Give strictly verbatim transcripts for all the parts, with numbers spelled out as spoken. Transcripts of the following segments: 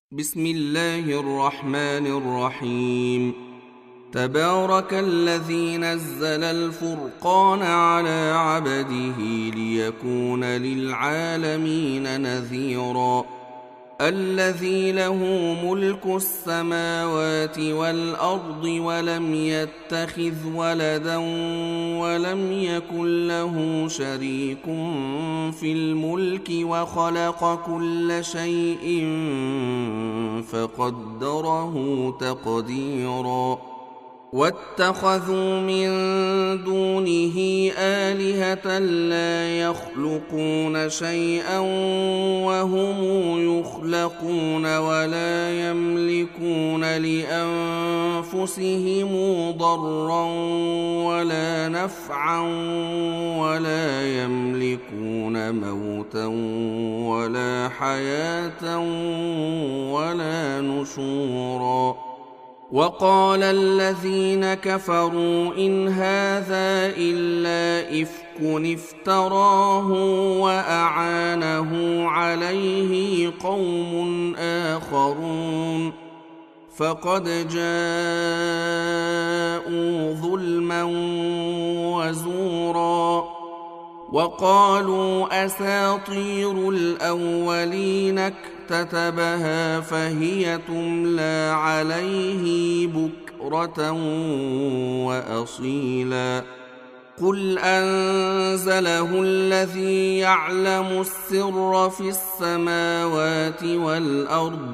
بسم الله الرحمن الرحيم. تبارك الذي نزل الفرقان على عبده ليكون للعالمين نذيرا. الذي له ملك السماوات والأرض ولم يتخذ ولدا ولم يكن له شريك في الملك وخلق كل شيء فقدره تقديرا. واتخذوا من دونه آلهة لا يخلقون شيئا وهم يخلقون ولا يملكون لأنفسهم ضرا ولا نفعا ولا يملكون موتا ولا حياة ولا نشورا. وقال الذين كفروا إن هذا إلا إفك افتراه وأعانه عليه قوم آخرون فقد جاءوا ظلما وزورا. وقالوا أساطير الأولين اكتتبها فهي تملى عليه بكرة وأصيلا. قل أنزله الذي يعلم السر في السماوات والأرض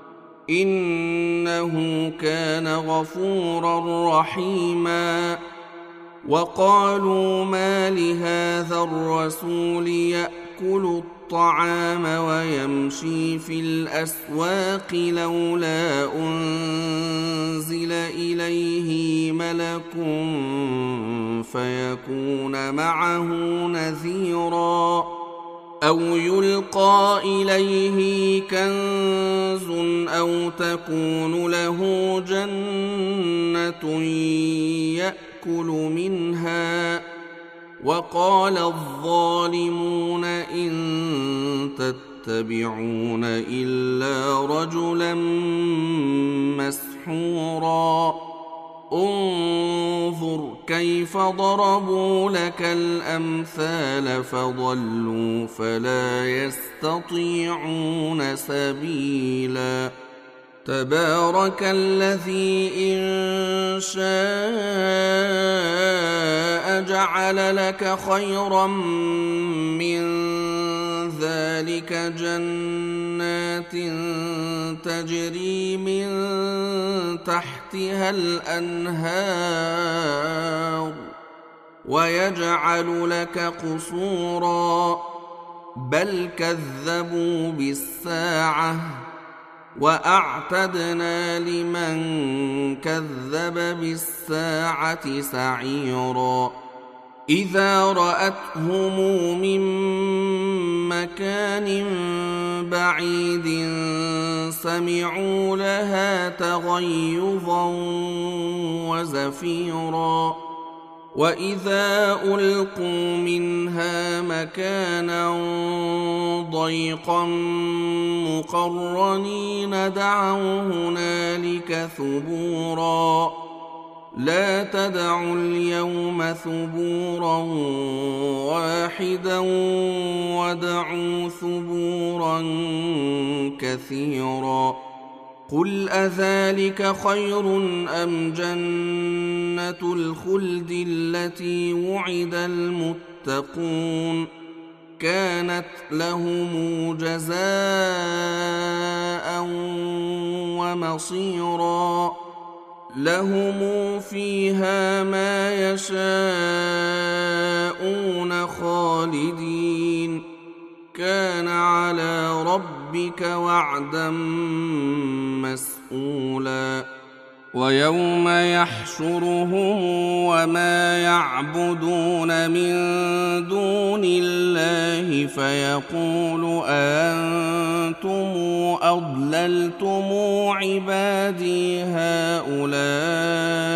إنه كان غفورا رحيما. وقالوا ما لهذا الرسول يأكل الطعام ويمشي في الأسواق لولا أنزل إليه ملك فيكون معه نذيرا. أو يلقى إليه كنز أو تكون له جنة يأكل منها. وقال الظالمون إن تتبعون إلا رجلا مسحورا. انظر كيف ضربوا لك الأمثال فضلوا فلا يستطيعون سبيلا. تبارك الذي إن شاء جعل لك خيرا من ذلك جنات تجري من تحتها الأنهار ويجعل لك قصورا. بل كذبوا بالساعة وأعتدنا لمن كذب بالساعة سعيرا. إذا رأتهم من مكان بعيد سمعوا لها تغيظا وزفيرا. وإذا ألقوا منها مكانا ضيقا مقرنين دعوا هنالك ثبورا. لا تدعوا اليوم ثبورا واحدا وادعوا ثبورا كثيرا. قل أذلك خير أم جنة الخلد التي وعد المتقون كانت لهم جزاء ومصيرا. لهم فيها ما يشاءون خالدين كان على ربك وعدا مسئولا. ويوم يحشرهم وما يعبدون من دون الله فيقول أأنتم أضللتم عبادي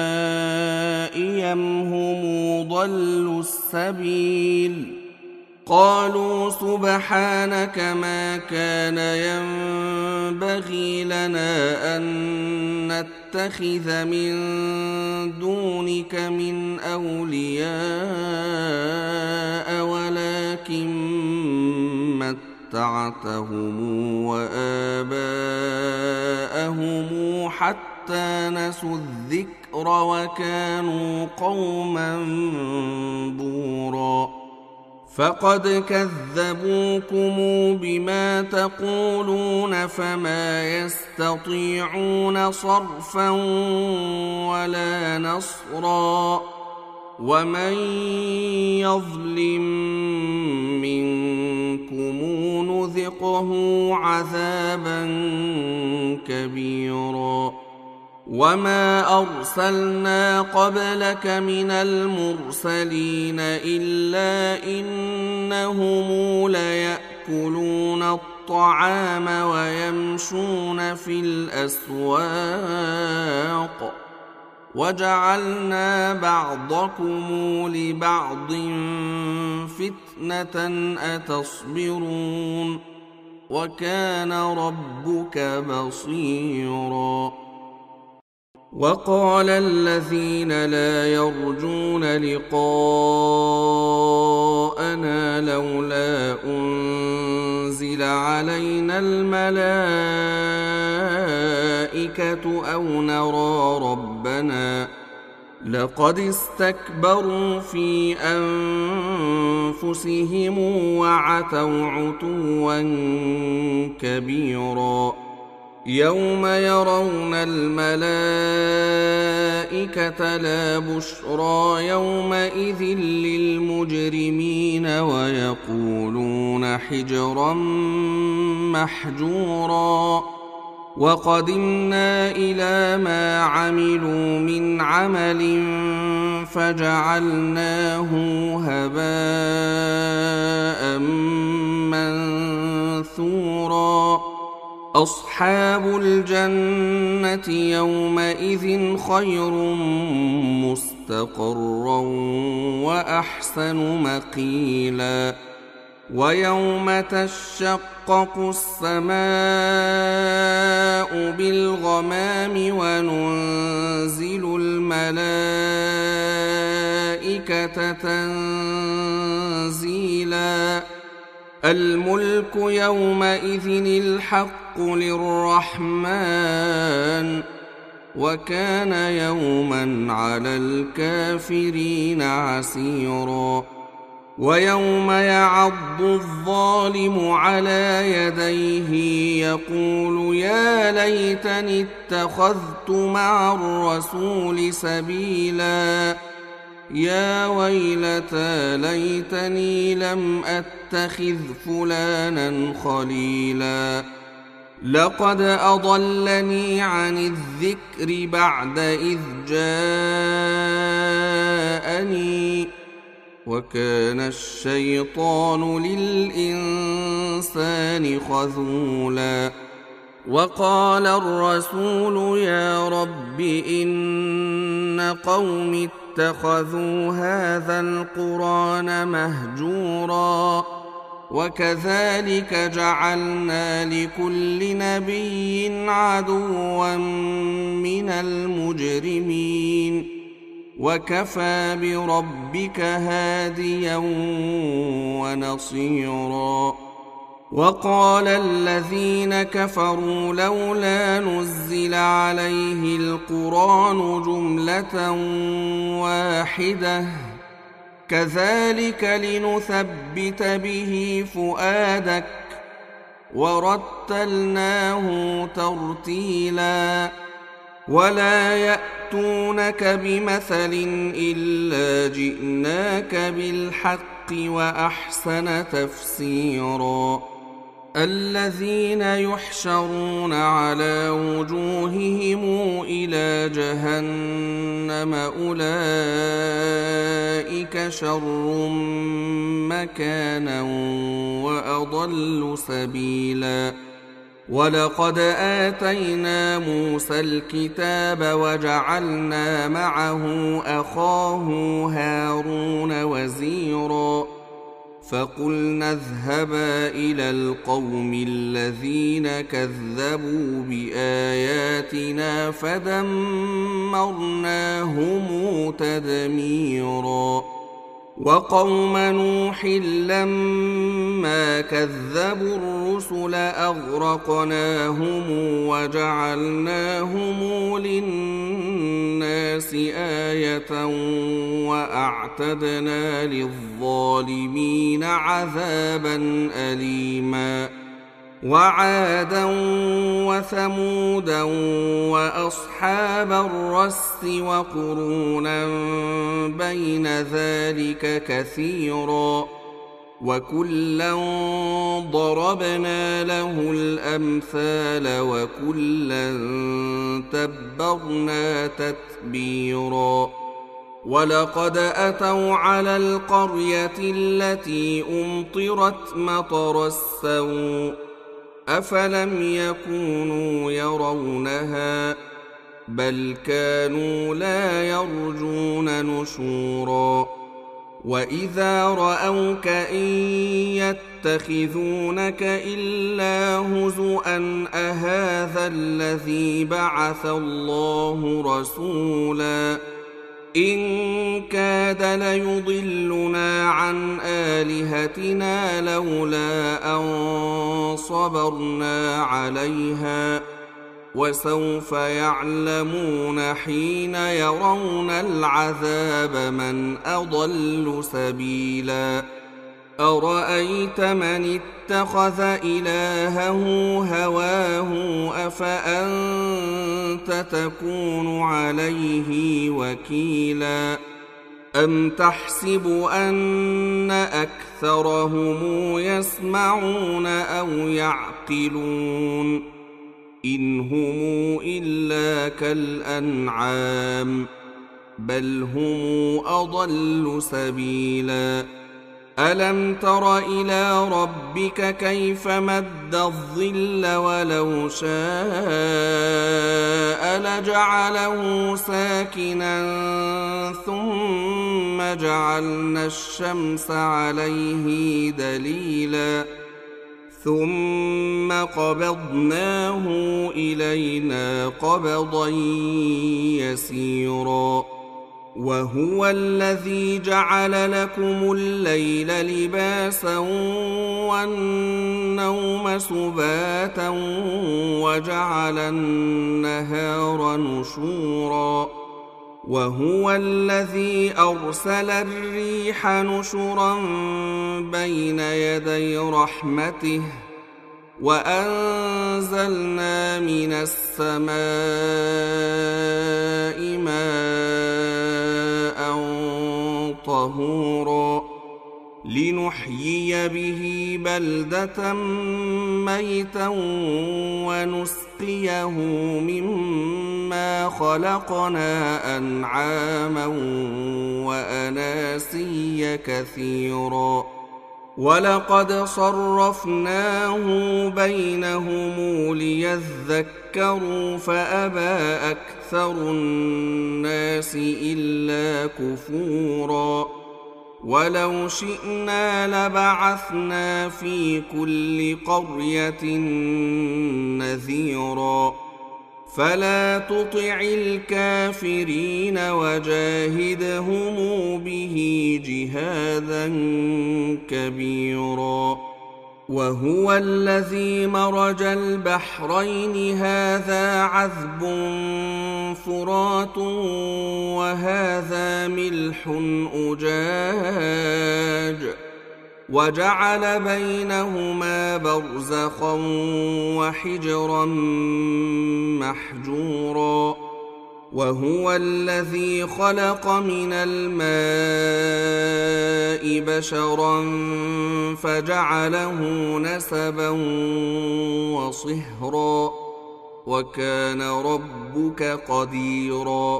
هؤلاء أم هم ضلوا السبيل قالوا سبحانك ما كان ينبغي لنا أن نتخذ من دونك من أولياء ولكن متعتهم وآباءهم حتى نسوا الذكر وكانوا قوما بورا فقد كذبوكم بما تقولون فما يستطيعون صرفا ولا نصرا ومن يظلم منكم نذقه عذابا كبيرا وما أرسلنا قبلك من المرسلين إلا إنهم ليأكلون الطعام ويمشون في الأسواق وجعلنا بعضكم لبعض فتنة أتصبرون وكان ربك بصيرا وقال الذين لا يرجون لقاءنا لولا أنزل علينا الملائكة أو نرى ربنا لقد استكبروا في أنفسهم وعتوا عتوا كبيرا يوم يرون الملائكة لا بشرى يومئذ للمجرمين ويقولون حجرا محجورا وقدمنا إلى ما عملوا من عمل فجعلناه هباء منثورا أصحاب الجنة يومئذ خير مستقرا وأحسن مقيلا ويوم تشقق السماء بالغمام وننزل الملائكة تنزيلا الملك يومئذ الحق للرحمن وكان يوما على الكافرين عسيرا ويوم يعض الظالم على يديه يقول يا ليتني اتخذت مع الرسول سبيلا يا ويلتى ليتني لم أتخذ فلانا خليلا لقد أضلني عن الذكر بعد إذ جاءني وكان الشيطان للإنسان خذولا وقال الرسول يا رب إن قومي اتخذوا هذا القرآن مهجورا وكذلك جعلنا لكل نبي عدوا من المجرمين وكفى بربك هاديا ونصيرا وقال الذين كفروا لولا نزل عليه القرآن جملة واحدة كذلك لنثبت به فؤادك ورتلناه ترتيلا ولا يأتونك بمثل إلا جئناك بالحق وأحسن تفسيرا الذين يحشرون على وجوههم إلى جهنم أولئك شر مكانا وأضل سبيلا ولقد آتينا موسى الكتاب وجعلنا معه أخاه هارون وزيرا فقلنا اذهبا إلى القوم الذين كذبوا بآياتنا فدمرناهم تدميرا وقوم نوح لما كذبوا الرسل أغرقناهم وجعلناهم للناس آية وأعتدنا للظالمين عذابا أليما وعادا وثمودا وأصحاب الرس وقرونا بين ذلك كثيرا وكلا ضربنا له الأمثال وكلا تبرنا تتبيرا ولقد أتوا على القرية التي أمطرت مطر السوء أفلم يكونوا يرونها بل كانوا لا يرجون نشورا وإذا رأوك إن يتخذونك إلا هزؤا أهذا الذي بعث الله رسولا إن كاد ليضلنا عن آلهتنا لولا أن صبرنا عليها وسوف يعلمون حين يرون العذاب من أضل سبيلا أرأيت من اتخذ إلهه هواه أفأنت تكون عليه وكيلا أم تحسب أن أكثرهم يسمعون أو يعقلون إن هم إلا كالأنعام بل هم أضل سبيلا ألم تر إلى ربك كيف مد الظل ولو شاء لجعله ساكنا ثم جعلنا الشمس عليه دليلا ثم قبضناه إلينا قبضا يسيرا وهو الذي جعل لكم الليل لباسا والنوم سباتا وجعل النهار نشورا وهو الذي أرسل الريح نشرا بين يدي رحمته وأنزلنا من السماء ماء طهورا لنحيي به بلدة ميتا ونسقيه مما خلقنا أنعاما وأناسيا كثيرا ولقد صرفناه بينهم ليذكروا فأبى أكثر الناس إلا كفورا ولو شئنا لبعثنا في كل قرية نذيرا فلا تطع الكافرين وجاهدهم به جهادا كبيرا وهو الذي مرج البحرين هذا عذب فرات وهذا ملح أجاج وجعل بينهما برزخا وحجرا محجورا وهو الذي خلق من الماء بشرا فجعله نسبا وصهرا وكان ربك قديرا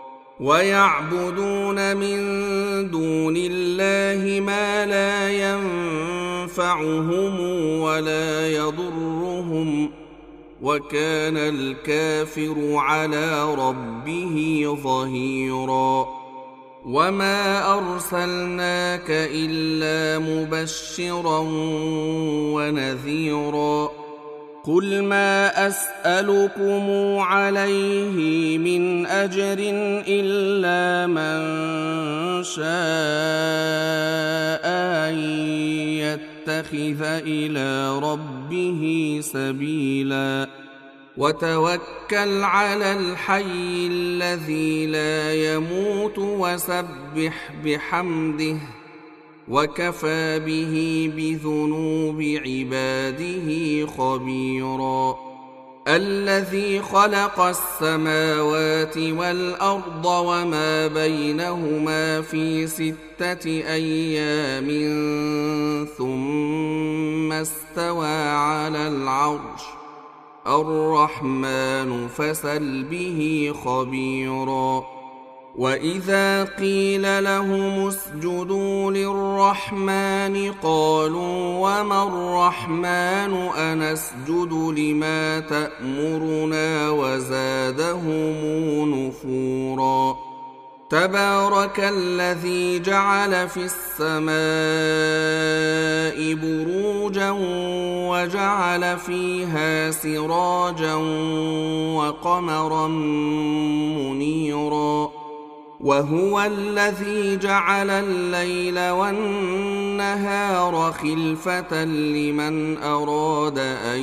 ويعبدون من دون الله ما لا ينفعهم ولا يضرهم وكان الكافر على ربه ظهيرا وما أرسلناك إلا مبشرا ونذيرا قل ما أسألكم عليه من أجر إلا من شاء أن يتخذ إلى ربه سبيلا وتوكل على الحي الذي لا يموت وسبح بحمده وكفى به بذنوب عباده خبيرا الذي خلق السماوات والأرض وما بينهما في ستة أيام ثم استوى على العرش الرحمن فاسأل به خبيرا وإذا قيل لهم اسجدوا للرحمن قالوا وما الرحمن أنسجد لما تأمرنا وزادهم نفورا تبارك الذي جعل في السماء بروجا وجعل فيها سراجا وقمرا منيرا وهو الذي جعل الليل والنهار خلفة لمن أراد أن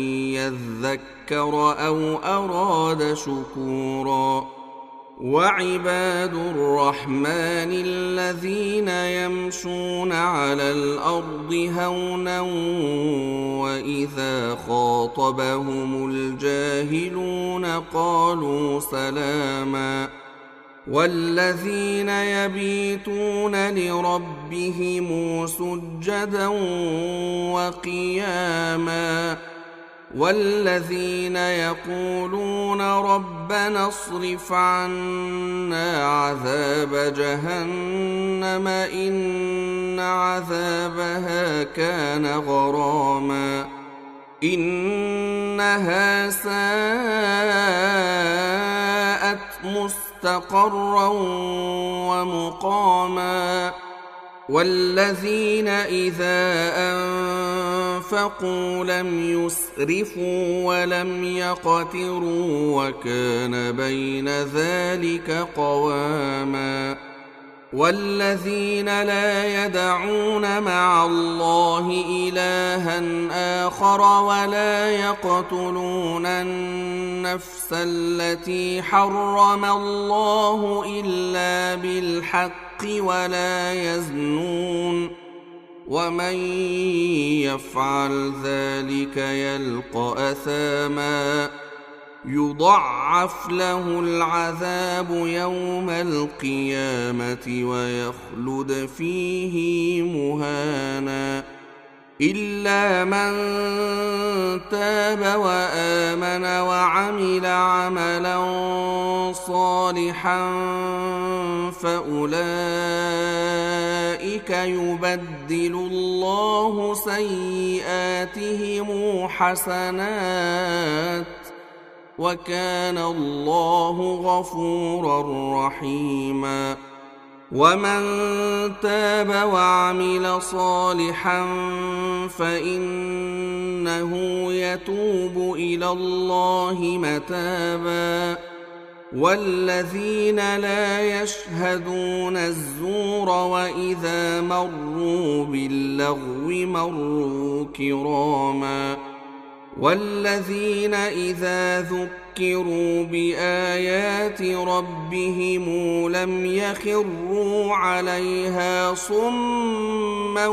يذكر أو أراد شكورا وعباد الرحمن الذين يمشون على الأرض هونا وإذا خاطبهم الجاهلون قالوا سلاما والذين يبيتون لربهم سجدا وقياما والذين يقولون ربنا اصرف عنا عذاب جهنم إن عذابها كان غراما إنها ساءت مستقرا ومقاما والذين إذا أنفقوا لم يسرفوا ولم يقتروا وكان بين ذلك قواما والذين لا يدعون مع الله إلها آخر ولا يقتلون النفس التي حرم الله إلا بالحق ولا يزنون ومن يفعل ذلك يلقى أثاما يضاعف له العذاب يوم القيامة ويخلد فيه مهانا إلا من تاب وآمن وعمل عملا صالحا فأولئك يبدل الله سيئاتهم حسنات وكان الله غفورا رحيما ومن تاب وعمل صالحا فإنه يتوب إلى الله متابا والذين لا يشهدون الزور وإذا مروا باللغو مروا كراما والذين إذا ذكروا بآيات ربهم لم يخروا عليها صما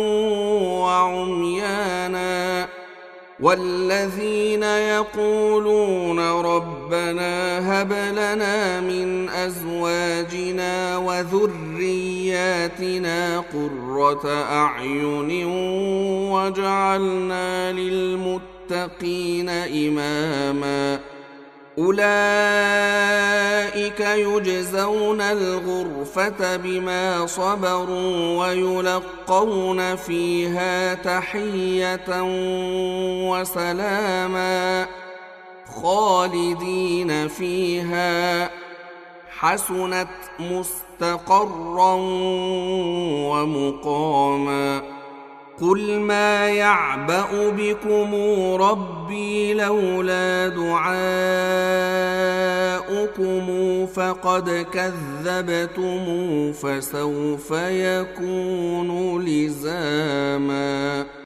وعميانا والذين يقولون ربنا هب لنا من أزواجنا وذرياتنا قرة أعين واجعلنا للمتقين إماما أولئك يجزون الغرفة بما صبروا ويلقون فيها تحية وسلاما خالدين فيها حسنت مستقرا ومقاما قل ما يعبأ بكم ربي لولا دعاؤكم فقد كذبتم فسوف يكون لزاما.